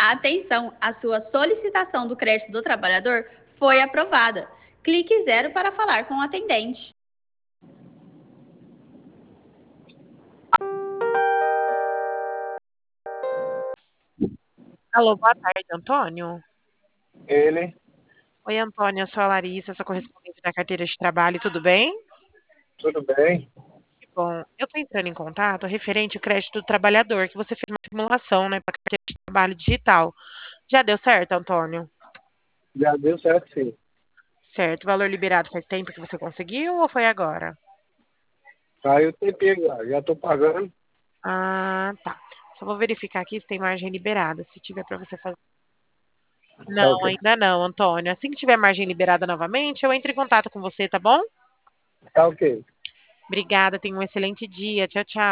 Atenção, a sua solicitação do crédito do trabalhador foi aprovada. Clique 0 para falar com o atendente. Alô, boa tarde, Antônio. Ele, Oi, Antônio, eu sou a Larissa, sou correspondente da carteira de trabalho, tudo bem? tudo bem? Que bom. Eu estou entrando em contato referente ao crédito do trabalhador, que você fez uma simulação, né, para carteira de trabalho digital. Já deu certo, Antônio? Já deu certo, sim. Certo. O valor liberado faz tempo que você conseguiu ou foi agora? Saiu o tempinho já estou pagando. Ah, tá. Só vou verificar aqui se tem margem liberada, se tiver para você fazer. Tá Não, ok. ainda não, Antônio. Assim que tiver margem liberada novamente, eu entro em contato com você, tá bom? Tá ok. Obrigada, tenha um excelente dia. Tchau, tchau.